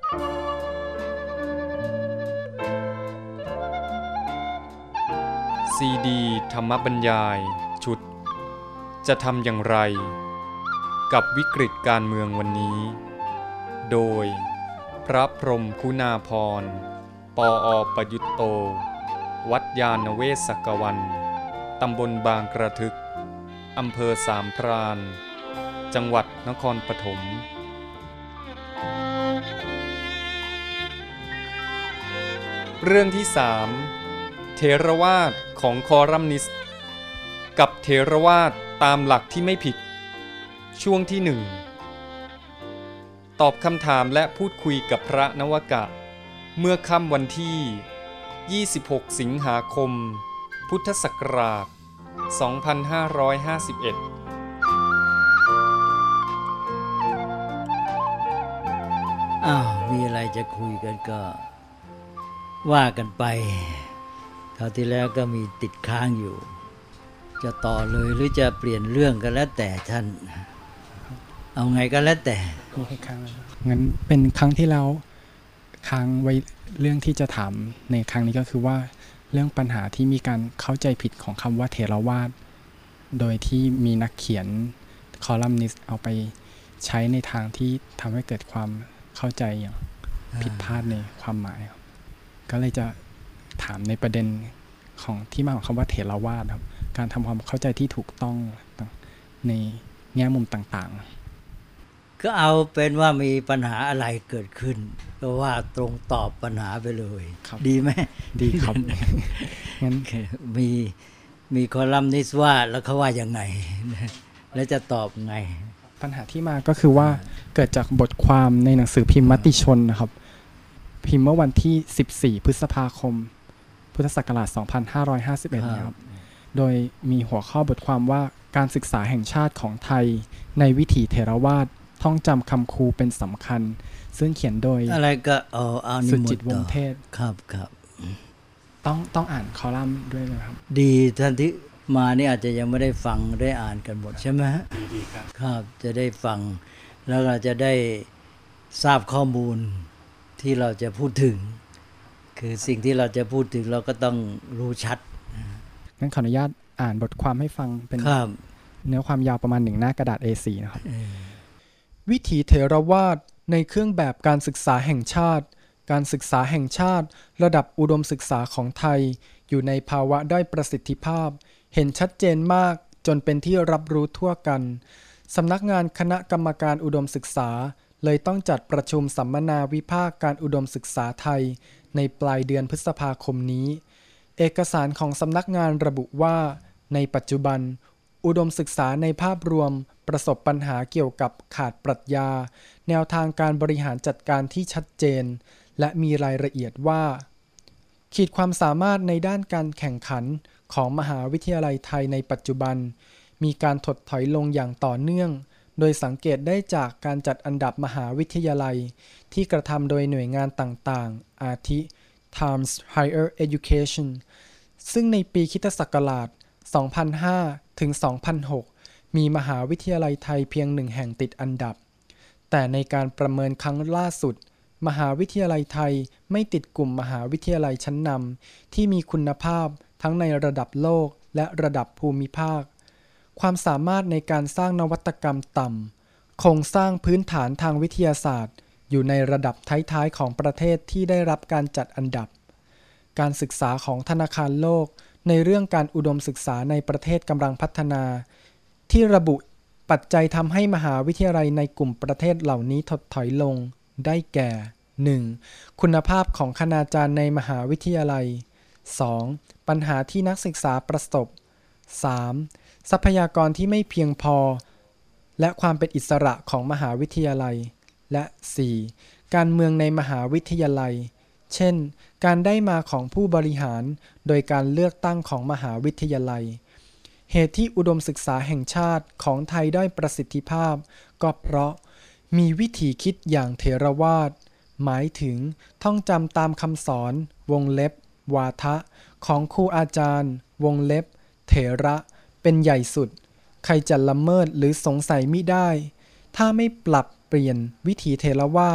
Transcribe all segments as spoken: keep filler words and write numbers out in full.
ซีดีธรรมบรรยายชุดจะทำอย่างไรกับวิกฤตการเมืองวันนี้โดยพระพรหมคุณาภรณ์ปออประยุตโตวัดยานเวศกวันตำบลบางกระทึกอำเภอสามพรานจังหวัดนครปฐมเรื่องที่สามเถรวาทของคอลัมนิสต์กับเถรวาทตามหลักที่ไม่ผิดช่วงที่หนึ่งตอบคำถามและพูดคุยกับพระนวกะเมื่อค่ำวันที่ยี่สิบหกสิงหาคมพุทธศักราชสองพันห้าร้อยห้าสิบเอ็ดอ้าวมีอะไรจะคุยกันก็ว่ากันไปคราวที่แล้วก็มีติดค้างอยู่จะต่อเลยหรือจะเปลี่ยนเรื่องกันแล้วแต่ท่านเอาไงก็แล้วแต่มีแค่ครั้งงั้นเป็นครั้งที่แล้วค้างไว้เรื่องที่จะถามในครั้งนี้ก็คือว่าเรื่องปัญหาที่มีการเข้าใจผิดของคำว่าเถรวาทโดยที่มีนักเขียนคอลัมนิสต์เอาไปใช้ในทางที่ทำให้เกิดความเข้าใจอย่างผิดพลาดในความหมายก็เลยจะถามในประเด็นของที่มาของคำว่าเถรวาทครับการทำความเข้าใจที่ถูกต้องในแง่มุมต่างๆก็เอาเป็นว่ามีปัญหาอะไรเกิดขึ้นก็ว่าตรงตอบปัญหาไปเลยดีไหมดีครับงั้นมีมีคอลัมนิสต์ว่าแล้วเขาว่ายังไงแล้วจะตอบไงปัญหาที่มาก็คือว่าเกิดจากบทความในหนังสือพิมพ์มติชนนะครับพิมพ์เมื่อวันที่สิบสี่พฤษภาคมพุทธศักราชสองพันห้าร้อยห้าสิบเอ็ดครับโดยมีหัวข้อบทความว่าการศึกษาแห่งชาติของไทยในวิถีเถรวาทท่องจำคำครูเป็นสำคัญซึ่งเขียนโดยอะไรก็เอาเอานิมนต์สุจิตวงศ์เทศครับครับต้องต้องอ่านคอลัมน์ด้วยไหมครับดีท่านที่มานี่อาจจะยังไม่ได้ฟังได้อ่านกันหมดใช่ไหมดีดีครับครับจะได้ฟังแล้วเราจะได้ทราบข้อมูลที่เราจะพูดถึงคือสิ่งที่เราจะพูดถึงเราก็ต้องรู้ชัดงั้นขออนุญาตอ่านบทความให้ฟังเป็นเนื้อความยาวประมาณหนึ่งหน้ากระดาษ เอ โฟร์ นะครับวิถีเถรวาทในเครื่องแบบการศึกษาแห่งชาติการศึกษาแห่งชาติระดับอุดมศึกษาของไทยอยู่ในภาวะด้อยประสิทธิภาพเห็นชัดเจนมากจนเป็นที่รับรู้ทั่วกันสำนักงานคณะกรรมการอุดมศึกษาเลยต้องจัดประชุมสัมมนาวิพากษ์การอุดมศึกษาไทยในปลายเดือนพฤษภาคมนี้เอกสารของสำนักงานระบุว่าในปัจจุบันอุดมศึกษาในภาพรวมประสบปัญหาเกี่ยวกับขาดปรัชญาแนวทางการบริหารจัดการที่ชัดเจนและมีรายละเอียดว่าขีดความสามารถในด้านการแข่งขันของมหาวิทยาลัยไทยในปัจจุบันมีการถดถอยลงอย่างต่อเนื่องโดยสังเกตได้จากการจัดอันดับมหาวิทยาลัยที่กระทำโดยหน่วยงานต่างๆอาทิ Times Higher Education ซึ่งในปีคริสตศักราช สองพันห้า ถึง สองพันหก มีมหาวิทยาลัยไทยเพียงหนึ่งแห่งติดอันดับแต่ในการประเมินครั้งล่าสุดมหาวิทยาลัยไทยไม่ติดกลุ่มมหาวิทยาลัยชั้นนำที่มีคุณภาพทั้งในระดับโลกและระดับภูมิภาคความสามารถในการสร้างนวัตกรรมต่ำโครงสร้างพื้นฐานทางวิทยาศาสตร์อยู่ในระดับท้ายๆของประเทศที่ได้รับการจัดอันดับการศึกษาของธนาคารโลกในเรื่องการอุดมศึกษาในประเทศกำลังพัฒนาที่ระบุปัจจัยทำให้มหาวิทยาลัยในกลุ่มประเทศเหล่านี้ถดถอยลงได้แก่ หนึ่ง. คุณภาพของคณาจารย์ในมหาวิทยาลัย สอง. ปัญหาที่นักศึกษาประสบ สาม. ทรัพยากรที่ไม่เพียงพอและความเป็นอิสระของมหาวิทยาลัยและ สี่. การเมืองในมหาวิทยาลัยเช่นการได้มาของผู้บริหารโดยการเลือกตั้งของมหาวิทยาลัยเหตุที่อุดมศึกษาแห่งชาติของไทยได้ประสิทธิภาพก็เพราะมีวิธีคิดอย่างเถรวาทหมายถึงท่องจำตามคำสอนวงเล็บวาทะของครูอาจารย์วงเล็บเถระเป็นใหญ่สุดใครจะละเมิดหรือสงสัยมิได้ถ้าไม่ปรับเปลี่ยนวิถีเถรวาท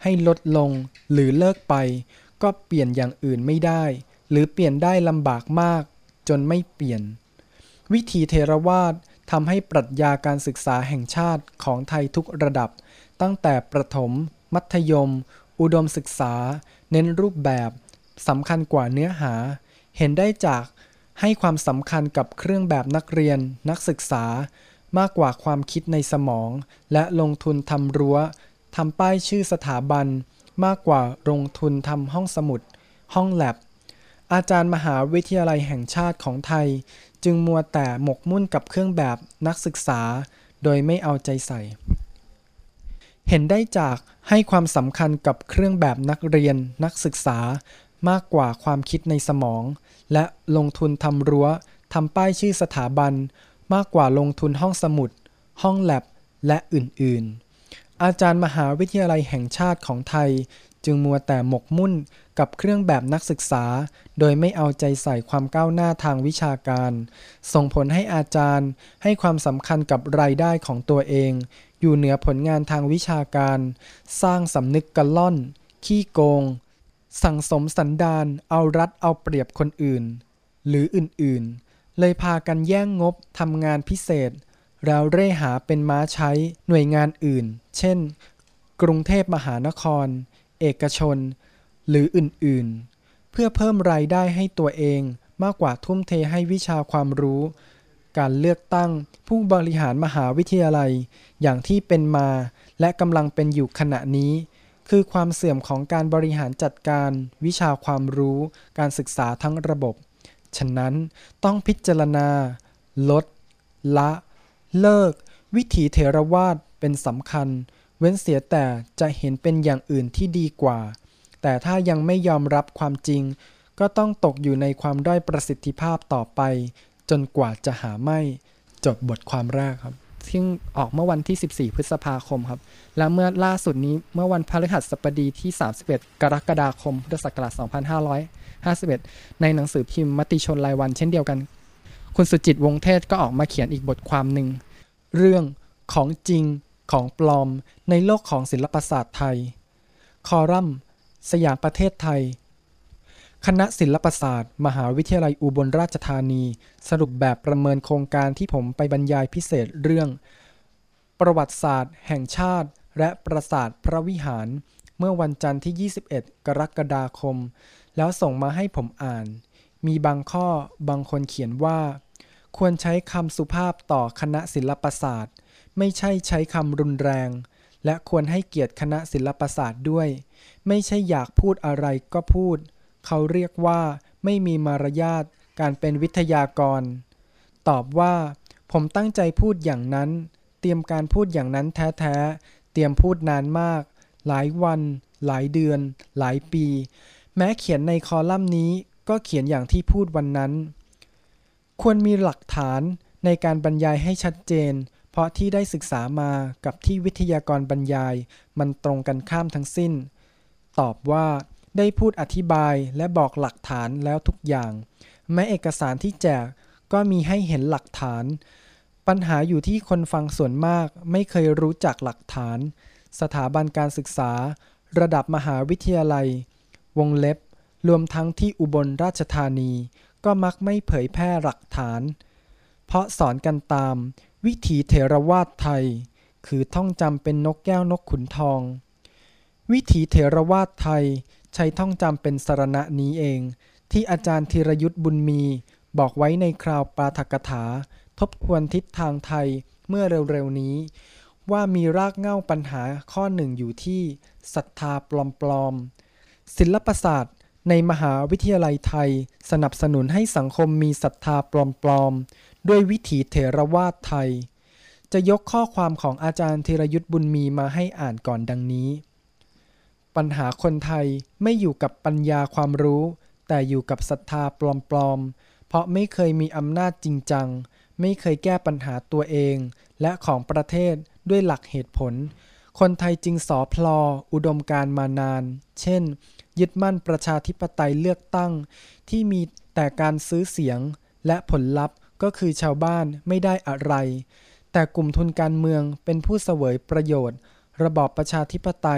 ให้ลดลงหรือเลิกไปก็เปลี่ยนอย่างอื่นไม่ได้หรือเปลี่ยนได้ลำบากมากจนไม่เปลี่ยนวิถีเถรวาททำให้ปรัชญาการศึกษาแห่งชาติของไทยทุกระดับตั้งแต่ประถมมัธยมอุดมศึกษาเน้นรูปแบบสำคัญกว่าเนื้อหาเห็นได้จากให้ความสำคัญกับเครื่องแบบนักเรียนนักศึกษามากกว่าความคิดในสมองและลงทุนทำรั้วทำป้ายชื่อสถาบันมากกว่าลงทุนทำห้องสมุดห้องแลบอาจารย์มหาวิทยาลัยแห่งชาติของไทยจึงมัวแต่หมกมุ่นกับเครื่องแบบนักศึกษาโดยไม่เอาใจใส่เห็นได้จากให้ความสำคัญกับเครื่องแบบนักเรียนนักศึกษามากกว่าความคิดในสมองและลงทุนทำรั้วทำป้ายชื่อสถาบันมากกว่าลงทุนห้องสมุดห้องแลบและอื่นๆอาจารย์มหาวิทยาลัยแห่งชาติของไทยจึงมัวแต่หมกมุ่นกับเครื่องแบบนักศึกษาโดยไม่เอาใจใส่ความก้าวหน้าทางวิชาการส่งผลให้อาจารย์ให้ความสำคัญกับรายได้ของตัวเองอยู่เหนือผลงานทางวิชาการสร้างสำนึกกะล่อนขี้โกงสั่งสมสันดานเอารัดเอาเปรียบคนอื่นหรืออื่นๆเลยพากันแย่งงบทำงานพิเศษแล้วเร่หาเป็นม้าใช้หน่วยงานอื่นเช่นกรุงเทพมหานครเอกชนหรืออื่นๆเพื่อเพิ่มรายได้ให้ตัวเองมากกว่าทุ่มเทให้วิชาความรู้การเลือกตั้งผู้บริหารมหาวิทยาลัยอย่างที่เป็นมาและกำลังเป็นอยู่ขณะนี้คือความเสื่อมของการบริหารจัดการวิชาความรู้การศึกษาทั้งระบบฉะนั้นต้องพิจารณาลดละเลิกวิถีเถรวาทเป็นสำคัญเว้นเสียแต่จะเห็นเป็นอย่างอื่นที่ดีกว่าแต่ถ้ายังไม่ยอมรับความจริงก็ต้องตกอยู่ในความด้อยประสิทธิภาพต่อไปจนกว่าจะหาไม่จบบทความแรกครับซึ่งออกเมื่อวันที่สิบสี่พฤษภาคมครับและเมื่อล่าสุดนี้เมื่อวันพฤหัสบดีที่สามสิบเอ็ดกรกฎาคมพุทธศักราชสองพันห้าร้อยห้าสิบเอ็ดในหนังสือพิมพ์มติชนรายวันเช่นเดียวกันคุณสุจิตวงศ์เทศก็ออกมาเขียนอีกบทความหนึ่งเรื่องของจริงของปลอมในโลกของศิลปศาสตร์ไทยคอลัมน์สยามประเทศไทยคณะศิลปศาสตร์มหาวิทยาลัยอุบลราชธานีสรุปแบบประเมินโครงการที่ผมไปบรรยายพิเศษเรื่องประวัติศาสตร์แห่งชาติและปราสาทพระวิหารเมื่อวันจันทร์ที่ยี่สิบเอ็ดกรกฎาคมแล้วส่งมาให้ผมอ่านมีบางข้อบางคนเขียนว่าควรใช้คำสุภาพต่อคณะศิลปศาสตร์ไม่ใช่ใช้คำรุนแรงและควรให้เกียรติคณะศิลปศาสตร์ด้วยไม่ใช่อยากพูดอะไรก็พูดเขาเรียกว่าไม่มีมารยาทการเป็นวิทยากรตอบว่าผมตั้งใจพูดอย่างนั้นเตรียมการพูดอย่างนั้นแท้ๆเตรียมพูดนานมากหลายวันหลายเดือนหลายปีแม้เขียนในคอลัมน์นี้ก็เขียนอย่างที่พูดวันนั้นควรมีหลักฐานในการบรรยายให้ชัดเจนเพราะที่ได้ศึกษามากับที่วิทยากรบรรยายมันตรงกันข้ามทั้งสิ้นตอบว่าได้พูดอธิบายและบอกหลักฐานแล้วทุกอย่างแม้เอกสารที่แจกก็มีให้เห็นหลักฐานปัญหาอยู่ที่คนฟังส่วนมากไม่เคยรู้จักหลักฐานสถาบันการศึกษาระดับมหาวิทยาลัยวงเล็บรวมทั้งที่อุบลราชธานีก็มักไม่เผยแพร่หลักฐานเพราะสอนกันตามวิถีเถรวาทไทยคือท่องจำเป็นนกแก้วนกขุนทองวิถีเถรวาทไทยใช้ท่องจำเป็นสรณะนี้เองที่อาจารย์ธีรยุทธบุญมีบอกไว้ในคราวปาฐกถาทบทวนทิศทางไทยเมื่อเร็วๆนี้ว่ามีรากเหง้าปัญหาข้อหนึ่งอยู่ที่ศรัทธาปลอมๆศิลปศาสตร์ในมหาวิทยาลัยไทยสนับสนุนให้สังคมมีศรัทธาปลอมๆด้วยวิถีเถรวาทไทยจะยกข้อความของอาจารย์ธีรยุทธบุญมีมาให้อ่านก่อนดังนี้ปัญหาคนไทยไม่อยู่กับปัญญาความรู้แต่อยู่กับศรัทธาปลอมๆเพราะไม่เคยมีอำนาจจริงจังไม่เคยแก้ปัญหาตัวเองและของประเทศด้วยหลักเหตุผลคนไทยจึงสอพลออุดมการณ์มานานเช่นยึดมั่นประชาธิปไตยเลือกตั้งที่มีแต่การซื้อเสียงและผลลัพธ์ก็คือชาวบ้านไม่ได้อะไรแต่กลุ่มทุนการเมืองเป็นผู้เสวยประโยชน์ระบอบประชาธิปไตย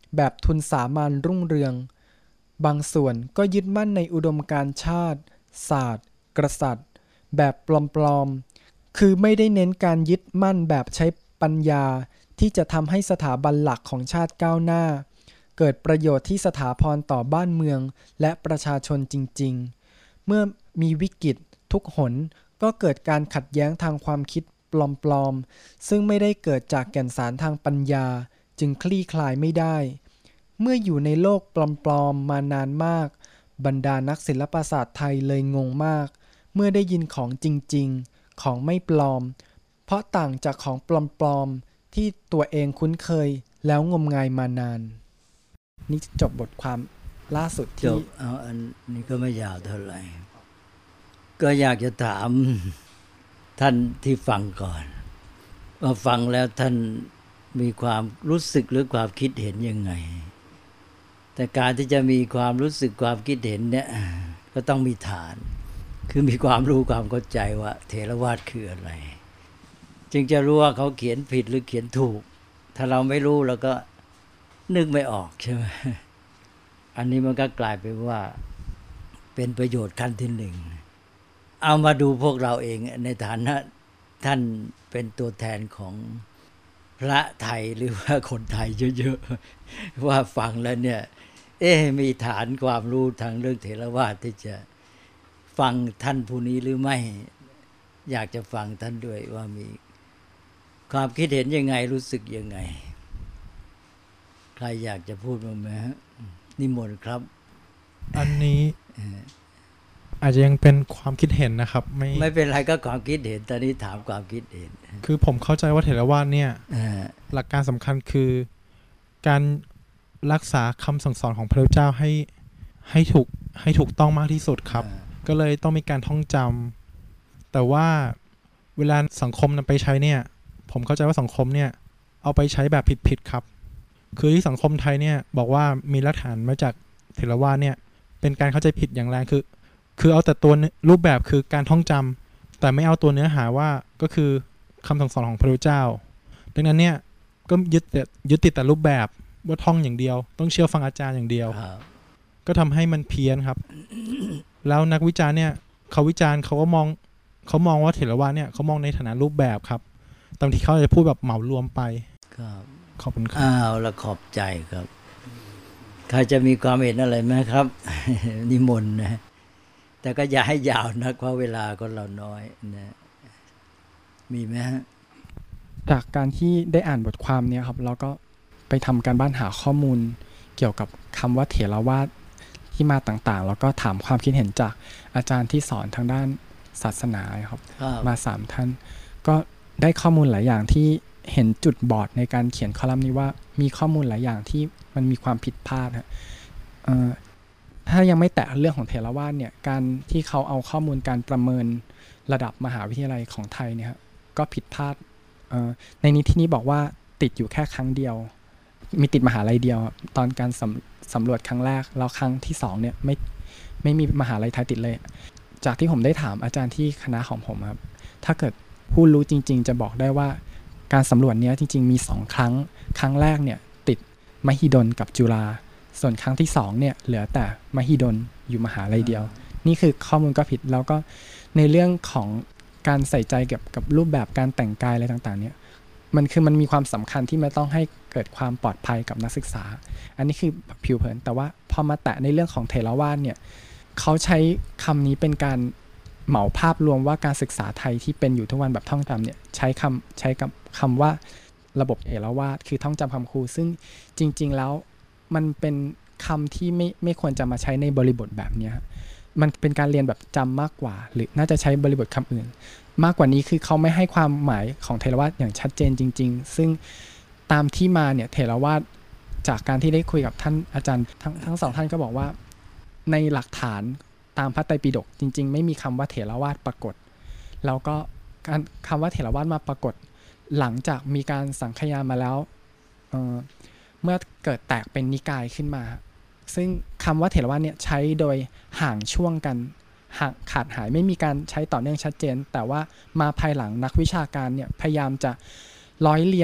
แบบทุนสามัญรุ่งเรืองบางส่วนก็ยึดมั่นในอุดมการณ์ชาติศาสตร์กษัตริย์แบบปลอมๆคือไม่ได้เน้นการยึดมั่นแบบใช้ปัญญาที่จะทำให้สถาบันหลักของชาติก้าวหน้าเกิดประโยชน์ที่สถาพรต่อบ้านเมืองและประชาชนจริงๆเมื่อมีวิกฤตทุกหนก็เกิดการขัดแย้งทางความคิดปลอมๆซึ่งไม่ได้เกิดจากแก่นสารทางปัญญาจึงคลี่คลายไม่ได้เมื่ออยู่ในโลกปลอมๆมานานมากบรรดานักศิลปศาสตร์ไทยเลยงงมากเมื่อได้ยินของจริงๆของไม่ปลอมเพราะต่างจากของปลอมๆที่ตัวเองคุ้นเคยแล้วงมงายมานานนี่จบบทความล่าสุดที่จบเอาอันนี้ก็ไม่ยาวเท่าไหร่ก็อยากจะถามท่านที่ฟังก่อนว่าฟังแล้วท่านมีความรู้สึกหรือความคิดเห็นยังไงแต่การที่จะมีความรู้สึกความคิดเห็นเนี่ยก็ต้องมีฐานคือมีความรู้ความเข้าใจว่าเถรวาทคืออะไรจึงจะรู้ว่าเขาเขียนผิดหรือเขียนถูกถ้าเราไม่รู้เราก็นึกไม่ออกใช่ไหมอันนี้มันก็กลายเป็นว่าเป็นประโยชน์ขั้นที่หนึ่งเอามาดูพวกเราเองในฐานะท่านเป็นตัวแทนของพระไทยหรือว่าคนไทยเยอะๆว่าฟังแล้วเนี่ยเอ๊ะมีฐานความรู้ทางเรื่องเถรวาทที่จะฟังท่านผู้นี้หรือไม่อยากจะฟังท่านด้วยว่ามีความคิดเห็นยังไงรู้สึกยังไงใครอยากจะพูดบ้างไหมฮะนิมนต์ครับอันนี้อาจจะยังเป็นความคิดเห็นนะครับไม่ไม่เป็นไรก็ความคิดเห็นตอนนี้ถามความคิดเห็นคือผมเข้าใจว่าเถรวาทเนี่ยหลักการสำคัญคือการรักษาคำสั่งสอนของพระพุทธเจ้าให้ให้ถูกให้ถูกต้องมากที่สุดครับก็เลยต้องมีการท่องจำแต่ว่าเวลาสังคมนำไปใช้เนี่ยผมเข้าใจว่าสังคมเนี่ยเอาไปใช้แบบผิดๆครับคือที่สังคมไทยเนี่ยบอกว่ามีรากฐานมาจากเถรวาทเนี่ยเป็นการเข้าใจผิดอย่างแรงคือคือเอาแต่ตัวรูปแบบคือการท่องจำแต่ไม่เอาตัวเนื้อหาว่าก็คือคำสั่งสอนของพระพุทธเจ้าดังนั้นเนี่ยก็ยึดแต่ยึดติดแต่รูปแบบว่าท่องอย่างเดียวต้องเชื่อฟังอาจารย์อย่างเดียวก็ทำให้มันเพี้ยนครับ แล้วนักวิจารณ์เนี่ยเขาวิจารณ์เขาก็มองเขามองว่าเถรวาทเนี่ยเขามองในฐานะรูปแบบครับบางทีเขาจะพูดแบบเหมารวมไปครับขอบคุณครับอ้าวละขอบใจครับใครจะมีความเห็นอะไรไหมครับ นิมนต์นะแต่ก็อย่าให้ยาวนักเพราะเวลาก็เราน้อยนะมีไหมฮะจากการที่ได้อ่านบทความเนี่ยครับเราก็ไปทำการบ้านหาข้อมูลเกี่ยวกับคำว่าเถรวาทที่มาต่างๆแล้วก็ถามความคิดเห็นจากอาจารย์ที่สอนทางด้านศาสนาครับมาสามท่านก็ได้ข้อมูลหลายอย่างที่เห็นจุดบอดในการเขียนคอลัมน์นี้ว่ามีข้อมูลหลายอย่างที่มันมีความผิดพลาดฮะถ้ายังไม่แตะเรื่องของเถรวาทเนี่ยการที่เขาเอาข้อมูลการประเมินระดับมหาวิทยาลัยของไทยเนี่ยก็ผิดพลาดในนี้ที่นี้บอกว่าติดอยู่แค่ครั้งเดียวมีติดมหาลัยเดียวตอนการสำสำรวจครั้งแรกแล้วครั้งที่สองเนี่ยไม่ไม่มีมหาลัยไทยติดเลยจากที่ผมได้ถามอาจารย์ที่คณะของผมครับถ้าเกิดผู้รู้จริงๆจะบอกได้ว่าการสำรวจเนี้ยจริงๆมีสองครั้งครั้งแรกเนี่ยติดมหิดลกับจุฬาส่วนครั้งที่สองเนี่ยเหลือแต่มหิดลอยู่มหาลัยเดียวนี่คือข้อมูลก็ผิดแล้วก็ในเรื่องของการใส่ใจกับกับรูปแบบการแต่งกายอะไรต่างๆเนี่ยมันคือมันมีความสำคัญที่มันต้องให้เกิดความปลอดภัยกับนักศึกษาอันนี้คือผิวเผินแต่ว่าพอมาแตะในเรื่องของเถรวาทเนี่ยเขาใช้คำนี้เป็นการเหมาภาพรวมว่าการศึกษาไทยที่เป็นอยู่ทุกวันแบบท่องจำเนี่ยใช้คำใช้กับคำว่าระบบเถรวาทคือท่องจำคำครูซึ่งจริงๆแล้วมันเป็นคำที่ไม่ไม่ควรจะมาใช้ในบริบทแบบนี้มันเป็นการเรียนแบบจำมากกว่าหรือน่าจะใช้บริบทคำอื่นมากกว่านี้คือเขาไม่ให้ความหมายของเถรวาทอย่างชัดเจนจริงๆซึ่งตามที่มาเนี่ยเถรวาทจากการที่ได้คุยกับท่านอาจารย์ทั้งทั้งสองท่านก็บอกว่าในหลักฐานตามพระไตรปิฎกจริงๆไม่มีคำว่าเถรวาทปรากฏแล้วก็การคำว่าเถรวาทมาปรากฏหลังจากมีการสังคายนามาแล้วเ, เมื่อเกิดแตกเป็นนิกายขึ้นมาซึ่งคำว่าเถรวาทเนี่ยใช้โดยห่างช่วงกันห่างขาดหายไม่มีการใช้ต่อเนื่องชัดเจนแต่ว่ามาภายหลังนักวิชาการเนี่ยพยายามจะร้อยเรียง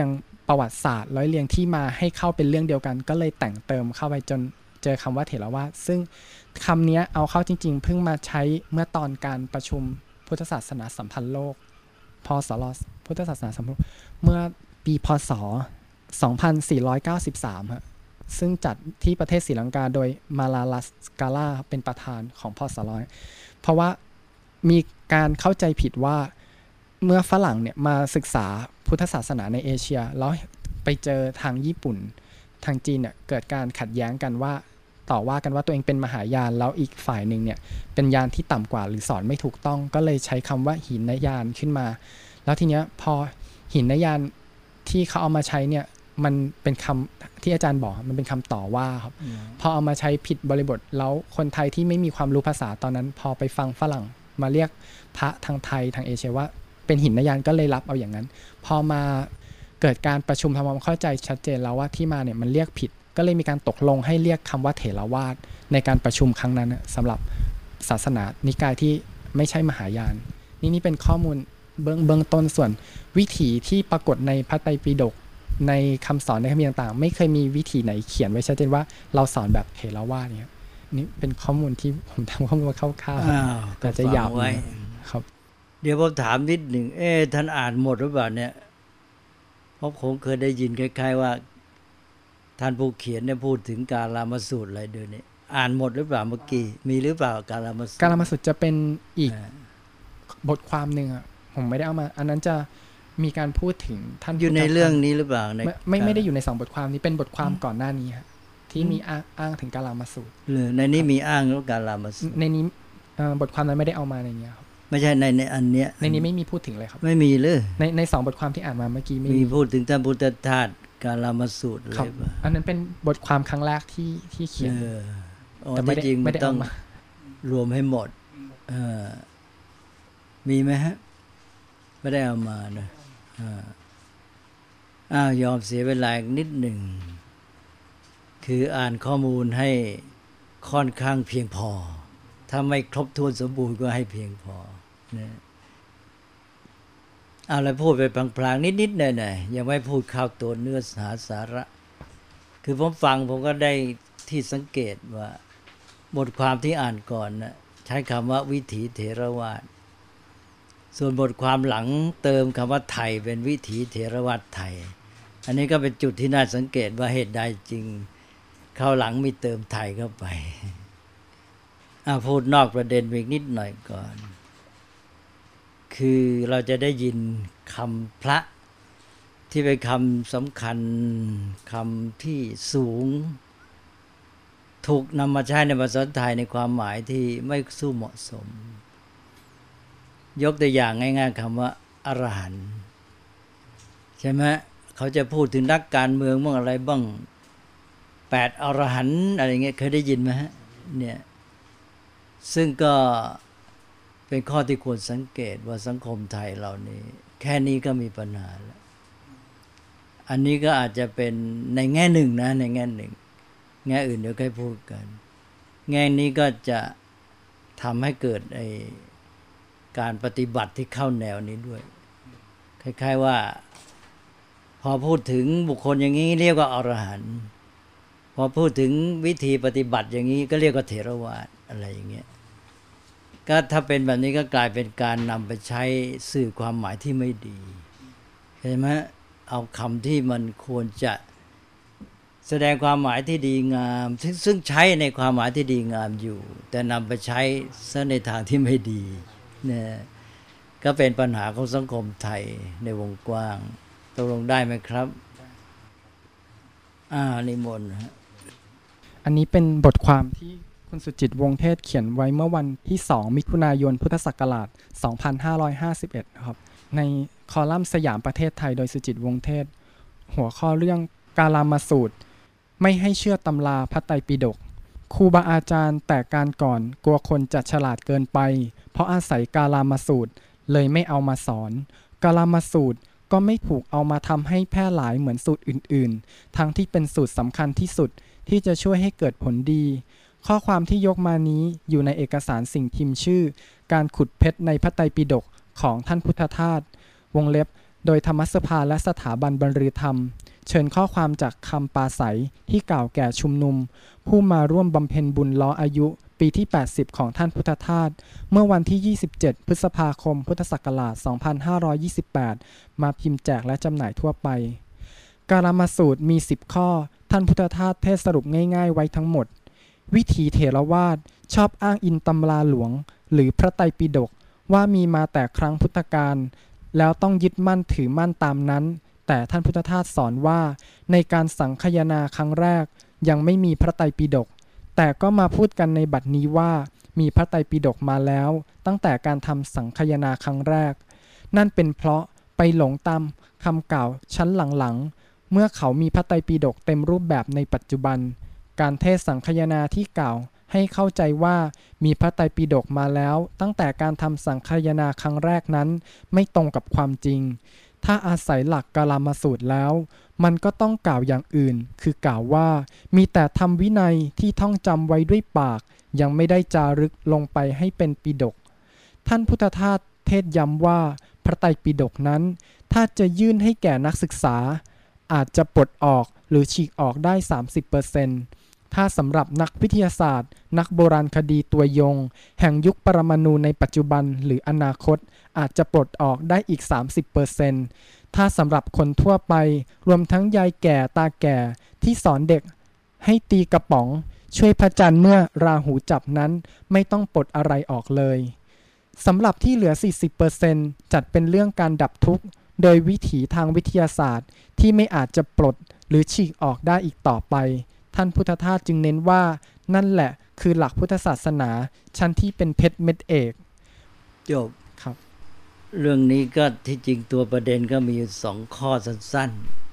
ประวัติศาสตร์ร้อยเรียงที่มาให้เข้าเป็นเรื่องเดียวกันก็เลยแต่งเติมเข้าไปจนเจอคำว่าเถรวาทซึ่งคำนี้เอาเข้าจริงๆเพิ่งมาใช้เมื่อตอนการประชุมพุทธศาสนาสัมพันธ์โลกพศลพุทธศาสนาสัมพันธ์โลกเมื่อปีพศสองพันสี่ร้อยเก้าสิบสามฮะซึ่งจัดที่ประเทศศรีลังกาโดยมาลาลัสกาลาเป็นประธานของพศร้อยเพราะว่ามีการเข้าใจผิดว่าเมื่อฝรั่งเนี่ยมาศึกษาพุทธศาสนาในเอเชียแล้วไปเจอทางญี่ปุ่นทางจีนเนี่ยเกิดการขัดแย้งกันว่าต่อว่ากันว่าตัวเองเป็นมหายานแล้วอีกฝ่ายหนึ่งเนี่ยเป็นยานที่ต่ำกว่าหรือสอนไม่ถูกต้องก็เลยใช้คำว่าหินยานขึ้นมาแล้วทีเนี้ยพอหินยานที่เขาเอามาใช้เนี่ยมันเป็นคำที่อาจารย์บอกมันเป็นคำต่อว่าครับพอเอามาใช้ผิดบริบทแล้วคนไทยที่ไม่มีความรู้ภาษาตอนนั้นพอไปฟังฝรั่งมาเรียกพระทางไทยทางเอเชียว่าเป็นหินยานก็เลยรับเอาอย่างนั้นพอมาเกิดการประชุมทำความเข้าใจชัดเจนแล้วว่าที่มาเนี่ยมันเรียกผิดก็เลยมีการตกลงให้เรียกคำว่าเถรวาทในการประชุมครั้งนั้นสำหรับศาสนานิกายที่ไม่ใช่มหายานนี่นี่เป็นข้อมูลเบื้องเบื้องต้นส่วนวิถีที่ปรากฏในพระไตรปิฎกในคำสอนในคัมภีร์ต่างๆไม่เคยมีวิธีไหนเขียนไว้ชัดเจนว่าเราสอนแบบเถรวาทเนี่ยนี่เป็นข้อมูลที่ผมทำข้อมูลคร่าวๆแต่จะยาวไว้ครับเดี๋ยวผมถามนิดหนึ่งเอ๊ะท่านอ่านหมดหรือเปล่าเนี่ยเพราะผมเคยได้ยินคล้ายๆว่าท่านผู้เขียนเนี่ยพูดถึงกาลามสูตรอะไรเดี๋ยวนี้อ่านหมดหรือเปล่าเมื่อกี้มีหรือเปล่ากาลามสูตรกาลามสูตรจะเป็นอีกบทความหนึ่งอ่ะผมไม่ได้เอามาอันนั้นจะมีการพูดถึงท่านอยู่ในเรื่องนี้หรือเปล่าไม่ไม่ไม่ได้อยู่ในสองบทความนี้เป็นบทความก่อนหน้านี้ฮะที่มีอ้างถึงกาลามสูตรหรือในนี้มีอ้างว่ากาลามสูตรในนี้บทความนั้นไม่ได้เอามาในนี้ครับไม่ใช่ในในอันเนี้ยในนี้ไม่มีพูดถึงเลยครับไม่มีเลยในในสองบทความที่อ่านมาเมื่อกี้มีพูดถึงท่านพุทธทาสกาลามสูตรอะไรป่ะอันนั้นเป็นบทความครั้งแรกที่ที่เขียนแต่ไม่ได้ไม่ได้ต้องรวมให้หมดเออมีไหมฮะไม่ได้เอามานะอ้าวยอมเสียเวลานิดหนึ่งคืออ่านข้อมูลให้ค่อนข้างเพียงพอถ้าไม่ครบถ้วนสมบูรณ์ก็ให้เพียงพอนะเอาอะไรพูดไปพลางๆนิดๆหน่อยๆยังไม่พูดเข้าตัวเนื้อหาสาระคือผมฟังผมก็ได้ที่สังเกตว่าบทความที่อ่านก่อนนะใช้คำว่าวิถีเถรวาทส่วนบทความหลังเติมคำว่าไทยเป็นวิถีเถรวาทไทยอันนี้ก็เป็นจุดที่น่าสังเกตว่าเหตุใดจริงเข้าหลังมีเติมไทยเข้าไปอ่ะพูดนอกประเด็นอีกนิดหน่อยก่อนคือเราจะได้ยินคำพระที่เป็นคำสำคัญคำที่สูงถูกนำมาใช้ในภาษาไทยในความหมายที่ไม่สู้เหมาะสมยกตัวอย่างง่ายๆคำว่าอรหันต์ใช่ไหมเขาจะพูดถึงนักการเมืองบ้างอะไรบ้างแปดอรหันต์อะไรเงี้ยเคยได้ยินไหมฮะเนี่ยซึ่งก็เป็นข้อที่ควรสังเกตว่าสังคมไทยเรานี้แค่นี้ก็มีปัญหาแล้วอันนี้ก็อาจจะเป็นในแง่หนึ่งนะในแง่หนึ่งแง่อื่นเดี๋ยวค่อยพูดกันแง่นี้ก็จะทำให้เกิดไอ้การปฏิบัติที่เข้าแนวนี้ด้วยคล้ายๆว่าพอพูดถึงบุคคลอย่างนี้เรียกว่าอรหันต์พอพูดถึงวิธีปฏิบัติอย่างนี้ก็เรียกว่าเถรวาทอะไรอย่างเงี้ยก็ถ้าเป็นแบบนี้ก็กลายเป็นการนำไปใช้สื่อความหมายที่ไม่ดีเห็นไหมเอาคำที่มันควรจะแสดงความหมายที่ดีงามซึ่งใช้ในความหมายที่ดีงามอยู่แต่นำไปใช้ซะในทางที่ไม่ดีเนี่ยก็เป็นปัญหาของสังคมไทยในวงกว้างตกลงได้ไหมครับอ่านิมนต์ฮะอันนี้เป็นบทความที่คุณสุจิตวงศ์เทศเขียนไว้เมื่อวันที่สองมิถุนายนพุทธศักราชสองพันห้าร้อยห้าสิบเอ็ดครับในคอลัมน์สยามประเทศไทยโดยสุจิตวงศ์เทศหัวข้อเรื่องกาลามสูตรไม่ให้เชื่อตำราพระไตรปิฎกครูบาอาจารย์แต่การก่อนกลัวคนจะฉลาดเกินไปเพราะอาศัยกาลามสูตรเลยไม่เอามาสอนกาลามสูตรก็ไม่ถูกเอามาทำให้แพร่หลายเหมือนสูตรอื่นๆทั้งที่เป็นสูตรสำคัญที่สุดที่จะช่วยให้เกิดผลดีข้อความที่ยกมานี้อยู่ในเอกสารสิ่งพิมพ์ชื่อการขุดเพชรในพระไตรปิฎกของท่านพุทธทาสวงเล็บโดยธรรมสภาและสถาบันบรรลือธรรมเชิญข้อความจากคำปราศัยที่กล่าวแก่ชุมนุมผู้มาร่วมบำเพ็ญบุญล้ออายุปีที่แปดสิบของท่านพุทธทาสเมื่อวันที่ยี่สิบเจ็ดพฤษภาคมพุทธศักราชสองพันห้าร้อยยี่สิบแปดมาพิมพ์แจกและจำหน่ายทั่วไปกาลามสูตรมีสิบข้อท่านพุทธทาสเทศสรุปง่ายๆไว้ทั้งหมดวิถีเถรวาทชอบอ้างอิงตำราหลวงหรือพระไตรปิฎกว่ามีมาแต่ครั้งพุทธกาลแล้วต้องยึดมั่นถือมั่นตามนั้นแต่ท่านพุทธทาสสอนว่าในการสังคายนาครั้งแรกยังไม่มีพระไตรปิฎกแต่ก็มาพูดกันในบัดนี้ว่ามีพระไตรปิฎกมาแล้วตั้งแต่การทำสังคายนาครั้งแรกนั่นเป็นเพราะไปหลงตามคำกล่าวชั้นหลังๆเมื่อเขามีพระไตรปิฎกเต็มรูปแบบในปัจจุบันการเทศสังคายนาที่กล่าวให้เข้าใจว่ามีพระไตรปิฎกมาแล้วตั้งแต่การทำสังคายนาครั้งแรกนั้นไม่ตรงกับความจริงถ้าอาศัยหลักกาลามสูตรแล้วมันก็ต้องกล่าวอย่างอื่นคือกล่าวว่ามีแต่ธรรมวินัยที่ท่องจำไว้ด้วยปากยังไม่ได้จารึกลงไปให้เป็นปิฎกท่านพุทธทาสเทศย้ำว่าพระไตรปิฎกนั้นถ้าจะยื่นให้แก่นักศึกษาอาจจะปลดออกหรือฉีกออกได้ สามสิบเปอร์เซ็นต์ ถ้าสำหรับนักวิทยาศาสตร์นักโบราณคดีตัวยงแห่งยุคปรมาณูในปัจจุบันหรืออนาคตอาจจะปลดออกได้อีก สามสิบเปอร์เซ็นต์ ถ้าสำหรับคนทั่วไปรวมทั้งยายแก่ตาแก่ที่สอนเด็กให้ตีกระป๋องช่วยพระจันทร์เมื่อราหูจับนั้นไม่ต้องปลดอะไรออกเลยสำหรับที่เหลือ สี่สิบเปอร์เซ็นต์ จัดเป็นเรื่องการดับทุกข์โดยวิถีทางวิทยาศาสตร์ที่ไม่อาจจะปลดหรือฉีกออกได้อีกต่อไปท่านพุทธทาสจึงเน้นว่านั่นแหละคือหลักพุทธศาสนาชั้นที่เป็นเพชรเม็ดเอกจบครับเรื่องนี้ก็ที่จริงตัวประเด็นก็มีอยู่สองข้อสั้น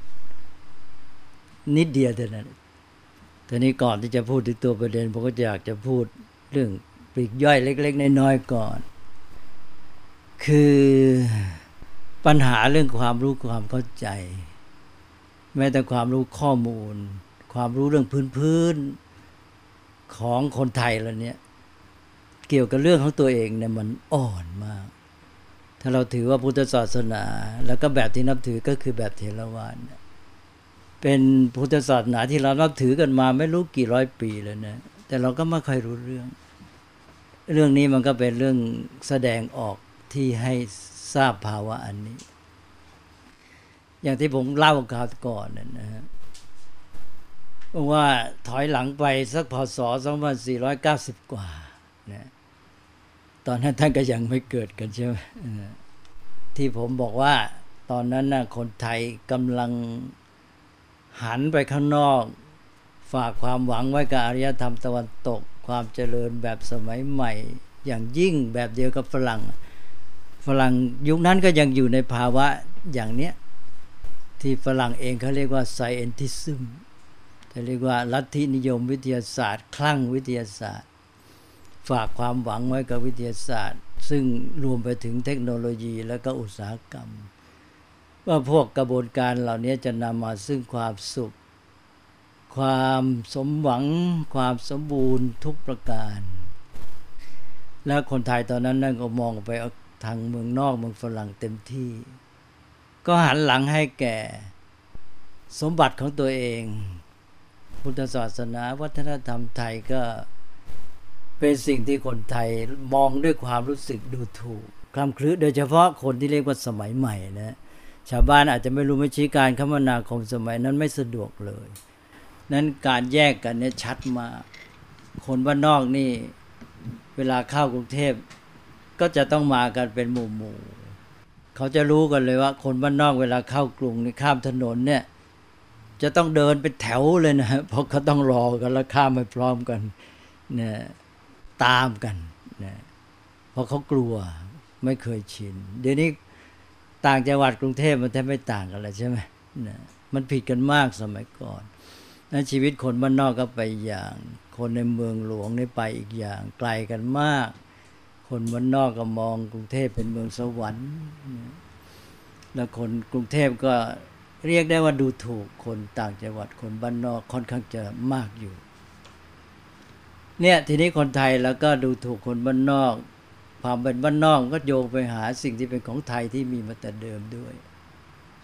ๆนิดเดียวเท่านั้นทีนี้ก่อนที่จะพูดถึงตัวประเด็นผมก็อยากจะพูดเรื่องปลีกย่อยเล็กๆน้อยๆก่อนคือปัญหาเรื่องความรู้ความเข้าใจแม้แต่ความรู้ข้อมูลความรู้เรื่องพื้นๆของคนไทยแล้วเนี่ยเกี่ยวกับเรื่องของตัวเองเนี่ยมันอ่อนมากถ้าเราถือว่าพุทธศาสนาแล้วก็แบบที่นับถือก็คือแบบเถรวาทเป็นพุทธศาสนาที่เรานับถือกันมาไม่รู้กี่ร้อยปีแล้วนะแต่เราก็ไม่ค่อยรู้เรื่องเรื่องนี้มันก็เป็นเรื่องแสดงออกที่ให้ทราบภาวะอันนี้อย่างที่ผมเล่าคราวก่อนนะฮะว่าถอยหลังไปสักพ.ศ. สองพันสี่ร้อยเก้าสิบกว่านะตอนนั้นท่านก็ยังไม่เกิดกันใช่ไหมที่ผมบอกว่าตอนนั้นน่ะคนไทยกำลังหันไปข้างนอกฝากความหวังไว้กับอารยธรรมตะวันตกความเจริญแบบสมัยใหม่อย่างยิ่งแบบเดียวกับฝรั่งฝรั่งยุคนั้นก็ยังอยู่ในภาวะอย่างเนี้ยที่ฝรั่งเองเขาเรียกว่า scientism จะเรียกว่าลัทธินิยมวิทยาศาสตร์คลั่งวิทยาศาสตร์ฝากความหวังไว้กับวิทยาศาสตร์ซึ่งรวมไปถึงเทคโนโลยีและก็อุตสาหกรรมว่าพวกกระบวนการเหล่านี้จะนำมาซึ่งความสุขความสมหวังความสมบูรณ์ทุกประการและคนไทยตอนนั้นนั่นก็มองไปทางเมืองนอกเมืองฝรั่งเต็มที่ก็หันหลังให้แก่สมบัติของตัวเองพุทธศาสนาวัฒนธรรมไทยก็เป็นสิ่งที่คนไทยมองด้วยความรู้สึกดูถูกคลำคลื้โดยเฉพาะคนที่เรียกว่าสมัยใหม่นะชาวบ้านอาจจะไม่รู้ไม่ชี้การคมนาคมสมัยนั้นไม่สะดวกเลยนั้นการแยกกันเนี่ยชัดมากคนบ้านนอกนี่เวลาเข้ากรุงเทพก็จะต้องมากันเป็นหมู่ๆเขาจะรู้กันเลยว่าคนบ้านนอกเวลาเข้ากรุงนี่ข้ามถนนเนี่ยจะต้องเดินเป็นแถวเลยนะเพราะเขาต้องรอกันแล้วข้ามไปพร้อมกันเนี่ยตามกันนะเพราะเขากลัวไม่เคยชินเดี๋ยวนี้ต่างจังหวัดกรุงเทพมันแทบไม่ต่างกันเลยใช่ไหมนะมันผิดกันมากสมัยก่อนนั้นชีวิตคนบ้านนอกก็ไปอย่างคนในเมืองหลวงนี่ไปอีกอย่างไกลกันมากคนบ้านนอกก็มองกรุงเทพเป็นเมืองสวรรค์แล้วคนกรุงเทพก็เรียกได้ว่าดูถูกคนต่างจังหวัดคนบ้านนอกค่อนข้างจะมากอยู่เนี่ยทีนี้คนไทยแล้วก็ดูถูกคนบ้านนอกความเป็นบ้านนอกก็โยงไปหาสิ่งที่เป็นของไทยที่มีมาแต่เดิมด้วย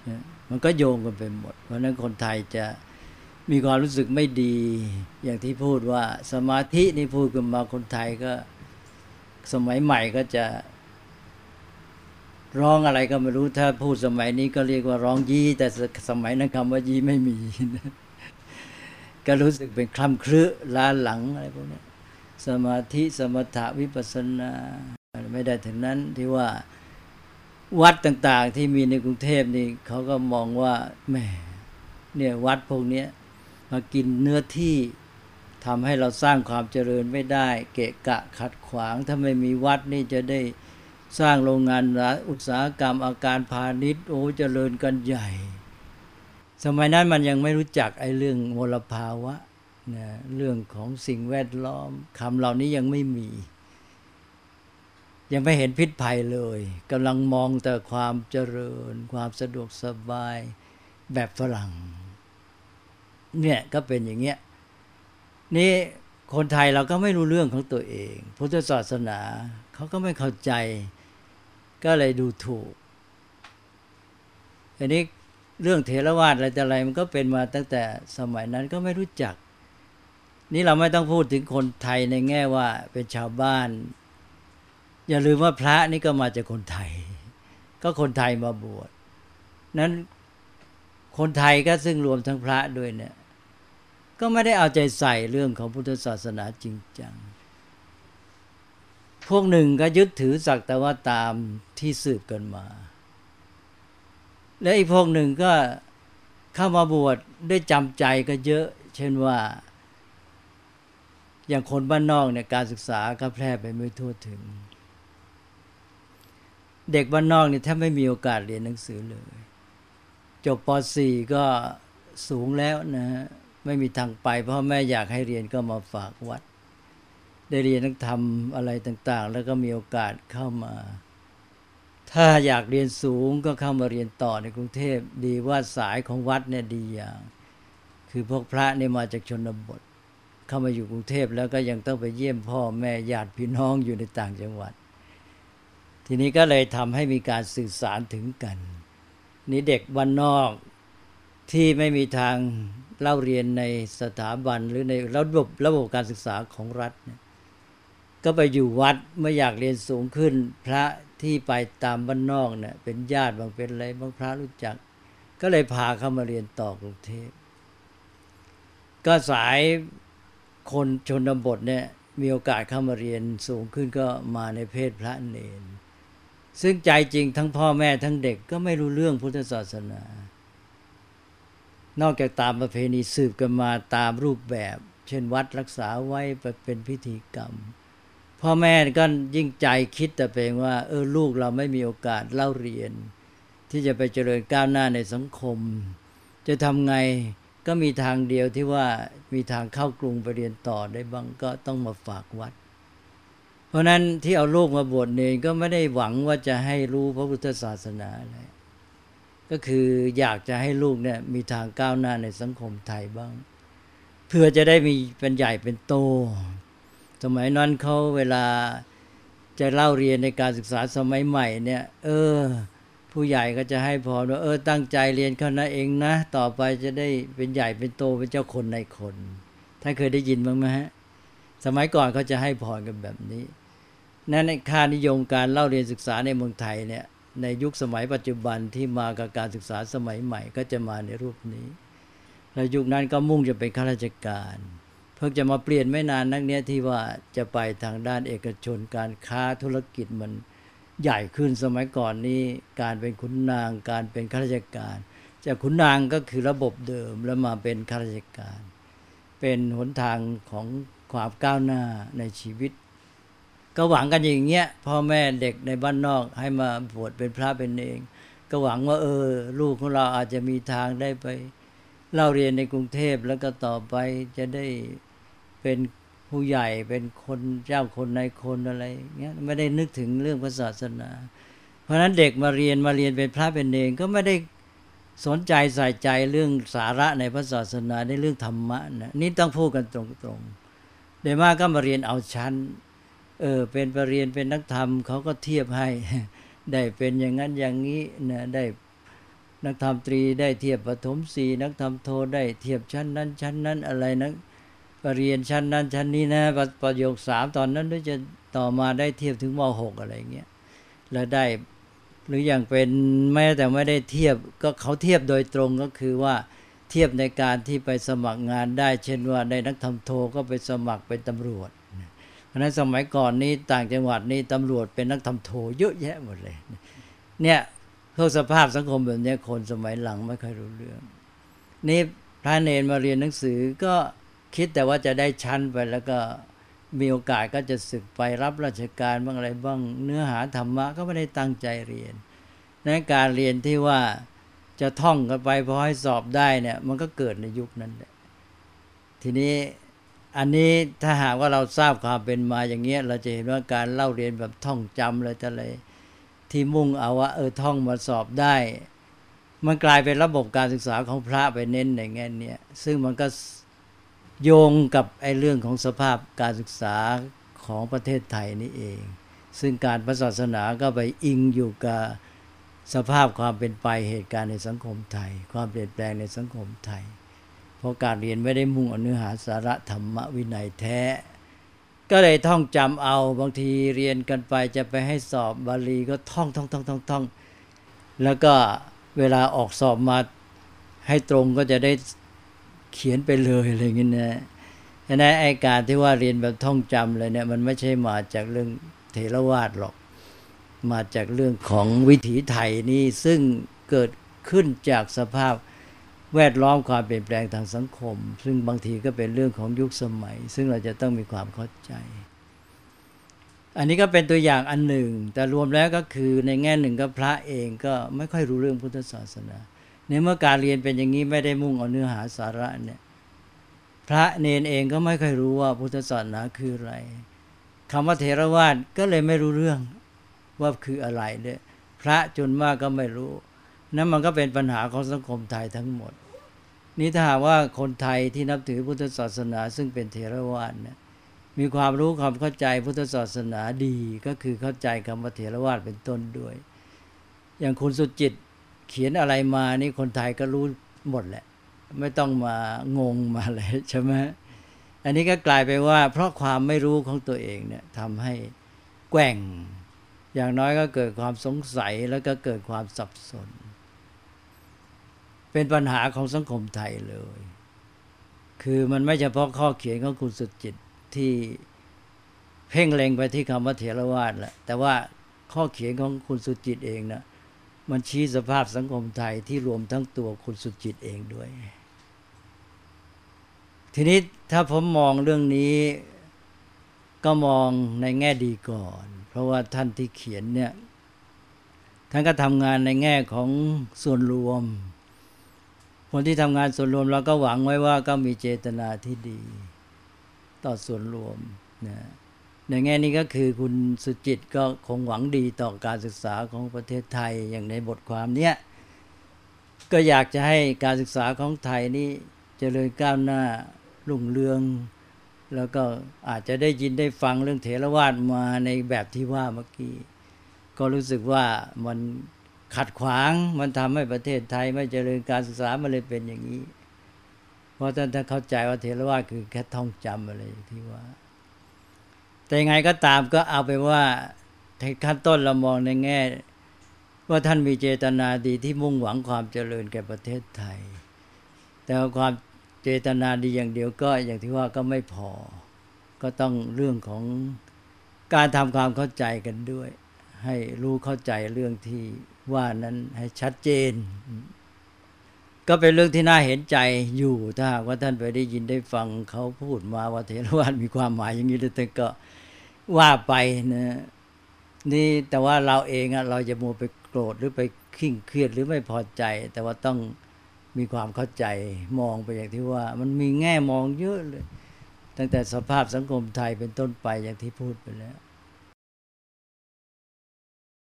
มันก็โยงกันไปหมดเพราะนั้นคนไทยจะมีความรู้สึกไม่ดีอย่างที่พูดว่าสมาธินี่พูดกันมาคนไทยก็สมัยใหม่ก็จะร้องอะไรก็ไม่รู้ถ้าพูดสมัยนี้ก็เรียกว่าร้องยี้แต่สมัยนั้นคำว่ายี้ไม่มีก็รู้สึกเป็นคล่ำครึล้าหลังอะไรพวกนี้สมาธิสมถะวิปัสสนาไม่ได้ถึงนั้นที่ว่าวัดต่างๆที่มีในกรุงเทพนี่เขาก็มองว่าแหมเนี่ยวัดพวกนี้มากินเนื้อที่ทำให้เราสร้างความเจริญไม่ได้เกะกะขัดขวางถ้าไม่มีวัดนี่จะได้สร้างโรงงานอุตสาหกรรมอาการพาณิชย์โอ้เจริญกันใหญ่สมัยนั้นมันยังไม่รู้จักไอ้เรื่องมลภาวะนะเรื่องของสิ่งแวดล้อมคำเหล่านี้ยังไม่มียังไม่เห็นพิษภัยเลยกำลังมองแต่ความเจริญความสะดวกสบายแบบฝรั่งเนี่ยก็เป็นอย่างเงี้ยนี่คนไทยเราก็ไม่รู้เรื่องของตัวเองพุทธศาสนาเขาก็ไม่เข้าใจก็เลยดูถูกอันนี้เรื่องเถรวาทอะไรแต่อะไรมันก็เป็นมาตั้งแต่สมัยนั้นก็ไม่รู้จักนี่เราไม่ต้องพูดถึงคนไทยในแง่ว่าเป็นชาวบ้านอย่าลืมว่าพระนี่ก็มาจากคนไทยก็คนไทยมาบวชนั้นคนไทยก็ซึ่งรวมทั้งพระด้วยเนี่ยก็ไม่ได้เอาใจใส่เรื่องของพุทธศาสนาจริงจังพวกหนึ่งก็ยึดถือสักแต่ว่าตามที่สืบกันมาและอีกพวกหนึ่งก็เข้ามาบวชได้จำใจก็เยอะเช่นว่าอย่างคนบ้านนอกเนี่ยการศึกษาก็แพร่ไปไม่ทั่วถึงเด็กบ้านนอกเนี่ยแทบไม่มีโอกาสเรียนหนังสือเลยจบป.สี่ ก็สูงแล้วนะฮะไม่มีทางไปพ่อแม่อยากให้เรียนก็มาฝากวัดได้เรียนทั้งทำอะไรต่างๆแล้วก็มีโอกาสเข้ามาถ้าอยากเรียนสูงก็เข้ามาเรียนต่อในกรุงเทพดีว่าสายของวัดเนี่ยดีอย่างคือพวกพระเนี่ยมาจากชนบทเข้ามาอยู่กรุงเทพแล้วก็ยังต้องไปเยี่ยมพ่อแม่ญาติพี่น้องอยู่ในต่างจังหวัดทีนี้ก็เลยทำให้มีการสื่อสารถึงกันนี่เด็กบ้านนอกที่ไม่มีทางเล่าเรียนในสถาบันหรือในระบบระบบการศึกษาของรัฐเนี่ยก็ไปอยู่วัดเมื่ออยากเรียนสูงขึ้นพระที่ไปตามบ้านนอกเนี่ยเป็นญาติบางเป็นอะไรบางพระรู้จักก็เลยพาเข้ามาเรียนต่อกรุงเทพก็สายคนชนบทเนี่ยมีโอกาสเข้ามาเรียนสูงขึ้นก็มาในเพศพระเนรซึ่งใจจริงทั้งพ่อแม่ทั้งเด็กก็ไม่รู้เรื่องพุทธศาสนานอกจากตามประเพณีสืบกันมาตามรูปแบบเช่นวัดรักษาไว้เป็นพิธีกรรมพ่อแม่ก็ยิ่งใจคิดแต่เพียงว่าเออลูกเราไม่มีโอกาสเล่าเรียนที่จะไปเจริญก้าวหน้าในสังคมจะทำไงก็มีทางเดียวที่ว่ามีทางเข้ากรุงไปเรียนต่อได้บ้างก็ต้องมาฝากวัดเพราะนั้นที่เอาลูกมาบวชเนรก็ไม่ได้หวังว่าจะให้รู้พระพุทธศาสนาอะไรก็คืออยากจะให้ลูกเนี่ยมีทางก้าวหน้าในสังคมไทยบ้างเพื่อจะได้มีเป็นใหญ่เป็นโตสมัยนั้นเขาเวลาจะเล่าเรียนในการศึกษาสมัยใหม่เนี่ยเออผู้ใหญ่ก็จะให้พรว่าเออตั้งใจเรียนเขานะเองนะต่อไปจะได้เป็นใหญ่เป็นโตเป็นเจ้าคนในคนท่านเคยได้ยินบ้างไหมฮะสมัยก่อนเขาจะให้พรกันแบบนี้นั่นในค่านิยมการเล่าเรียนศึกษาในเมืองไทยเนี่ยในยุคสมัยปัจจุบันที่มากับการศึกษาสมัยใหม่ก็จะมาในรูปนี้แล้วยุคนั้นก็มุ่งจะเป็นข้าราชการเพิ่งจะมาเปลี่ยนไม่นานนักเนี้ยที่ว่าจะไปทางด้านเอกชนการค้าธุรกิจมันใหญ่ขึ้นสมัยก่อนนี้การเป็นขุนนางการเป็นข้าราชการจากขุนนางก็คือระบบเดิมแล้วมาเป็นข้าราชการเป็นหนทางของความก้าวหน้าในชีวิตก็หวังกันอย่างเงี้ยพ่อแม่เด็กในบ้านนอกให้มาบวชเป็นพระเป็นเนรก็หวังว่าเออลูกของเราอาจจะมีทางได้ไปเล่าเรียนในกรุงเทพแล้วก็ต่อไปจะได้เป็นผู้ใหญ่เป็นคนเจ้าคนนายคนอะไรเงี้ยไม่ได้นึกถึงเรื่องศาสนาเพราะฉะนั้นเด็กมาเรียนมาเรียนเป็นพระเป็นเนรก็ไม่ได้สนใจใส่ใจเรื่องสาระในพระศาสนาในเรื่องธรรมะนะนี่ต้องพูดกันตรงๆโดยมากก็มาเรียนเอาชั้นเออเป็นปรริญญาเป็นนักธรรมเขาก็เทียบให้ได้เป็นอย่างนั้นอย่างนี้นะได้นักธรรมตรีได้เทียบประถมสี่นักธรรมโทได้เทียบชั้นนั้นชั้นนั้นอะไรนะปรริญญาชั้นนั้นชั้นนี้นะประโยคสามตอนนั้นด้วยจะต่อมาได้เทียบถึงม.หก อะไรเงี้ยแล้วได้หรืออย่างเป็นแม้แต่ไม่ได้เทียบก็เขาเทียบโดยตรงก็คือว่าเทียบในการที่ไปสมัครงานได้เช่นว่าได้นักธรรมโทก็ไปสมัครเป็นตำรวจเพราะนั้นสมัยก่อนนี้ต่างจังหวัดนี่ตำรวจเป็นนักธรรมโทเยอะแยะหมดเลยเนี่ยพวกสภาพสังคมแบบนี้คนสมัยหลังไม่ค่อยรู้เรื่องนี่พระเนรมาเรียนหนังสือก็คิดแต่ว่าจะได้ชั้นไปแล้วก็มีโอกาสก็จะศึกไปรับราชการบ้างอะไรบ้างเนื้อหาธรรมะก็ไม่ได้ตั้งใจเรียนในการเรียนที่ว่าจะท่องกันไปพอให้สอบได้เนี่ยมันก็เกิดในยุคนั้นแหละทีนี้อันนี้ถ้าหากว่าเราทราบความเป็นมาอย่างเงี้ยเราจะเห็นว่าการเล่าเรียนแบบท่องจำอะไรแต่อะไรที่มุ่งเอาว่าเออท่องมาสอบได้มันกลายเป็นระบบการศึกษาของพระไปเน้นในแง่นี้ซึ่งมันก็โยงกับไอ้เรื่องของสภาพการศึกษาของประเทศไทยนี่เองซึ่งการพระศาสนาก็ไปอิงอยู่กับสภาพความเป็นไปเหตุการณ์ในสังคมไทยความเปลี่ยนแปลงในสังคมไทยเพราะการเรียนไม่ได้มุ่งเอาเนื้อหาสาระธรรมวินัยแท้ก็เลยท่องจำเอาบางทีเรียนกันไปจะไปให้สอบบาลีก็ท่องท่องท่องท่องท่องแล้วก็เวลาออกสอบมาให้ตรงก็จะได้เขียนไปเลยอะไรอย่างนี้นะฉะนั้นไอ้การที่ว่าเรียนแบบท่องจำเลยเนี่ยมันไม่ใช่มาจากเรื่องเถรวาทหรอกมาจากเรื่องของวิถีไทยนี่ซึ่งเกิดขึ้นจากสภาพแวดล้อมความเปลี่ยนแปลงทางสังคมซึ่งบางทีก็เป็นเรื่องของยุคสมัยซึ่งเราจะต้องมีความเข้าใจอันนี้ก็เป็นตัวอย่างอันหนึ่งแต่รวมแล้วก็คือในแง่หนึ่งก็พระเองก็ไม่ค่อยรู้เรื่องพุทธศาสนาในเมื่อการเรียนเป็นอย่างนี้ไม่ได้มุ่งเอาเนื้อหาสาระเนี่ยพระเนรเองก็ไม่ค่อยรู้ว่าพุทธศาสนาคืออะไรคำว่าเถรวาทก็เลยไม่รู้เรื่องว่าคืออะไรเนี่ยพระจนมากก็ไม่รู้นั่นมันก็เป็นปัญหาของสังคมไทยทั้งหมดนี่ถ้าหากว่าคนไทยที่นับถือพุทธศาสนาซึ่งเป็นเถรวาทเนี่ยมีความรู้ความเข้าใจพุทธศาสนาดีก็คือเข้าใจคำว่าเถรวาทเป็นต้นด้วยอย่างคุณสุจิตเขียนอะไรมานี่คนไทยก็รู้หมดแหละไม่ต้องมางงมาอะไรใช่ไหมอันนี้ก็กลายไปว่าเพราะความไม่รู้ของตัวเองเนี่ยทำให้แกว่งอย่างน้อยก็เกิดความสงสัยแล้วก็เกิดความสับสนเป็นปัญหาของสังคมไทยเลยคือมันไม่เฉพาะข้อเขียนของคุณสุจิตที่เพ่งเล็งไปที่คำว่าเถรวาทแหละแต่ว่าข้อเขียนของคุณสุจิตเองนะมันชี้สภาพสังคมไทยที่รวมทั้งตัวคุณสุจิตเองด้วยทีนี้ถ้าผมมองเรื่องนี้ก็มองในแง่ดีก่อนเพราะว่าท่านที่เขียนเนี่ยท่านก็ทำงานในแง่ของส่วนรวมคนที่ทำงานส่วนรวมเราก็หวังไว้ว่าก็มีเจตนาที่ดีต่อส่วนรวมนะในแง่นี้ก็คือคุณสุจิตก็คงหวังดีต่อการศึกษาของประเทศไทยอย่างในบทความเนี้ยก็อยากจะให้การศึกษาของไทยนี่เจริญก้าวหน้ารุ่งเรืองแล้วก็อาจจะได้ยินได้ฟังเรื่องเถรวาทมาในแบบที่ว่าเมื่อกี้ก็รู้สึกว่ามันขัดขวางมันทำให้ประเทศไทยไม่เจริญการศึกษามันเลยเป็นอย่างนี้เพราะท่านถ้าเข้าใจว่าเถรวาทคือแค่ท่องจำอะไรที่ว่าแต่ยังไงก็ตามก็เอาไปว่าในขั้นต้นเรามองในแง่ว่าท่านมีเจตนาดีที่มุ่งหวังความเจริญแก่ประเทศไทยแต่ความเจตนาดีอย่างเดียวก็อย่างที่ว่าก็ไม่พอก็ต้องเรื่องของการทำความเข้าใจกันด้วยให้รู้เข้าใจเรื่องที่ว่านั้นให้ชัดเจนก็เป็นเรื่องที่น่าเห็นใจอยู่ถ้าหากว่าท่านไปได้ยินได้ฟังเขาพูดมาว่าเถรวาทมีความหมายอย่างนี้แต่ก็ว่าไปนะนี่แต่ว่าเราเองอะเราจะมัวไปโกรธหรือไปเคร่งเครียดหรือไม่พอใจแต่ว่าต้องมีความเข้าใจมองไปอย่างที่ว่ามันมีแง่มองเยอะเลยตั้งแต่สภาพสังคมไทยเป็นต้นไปอย่างที่พูดไปแล้ว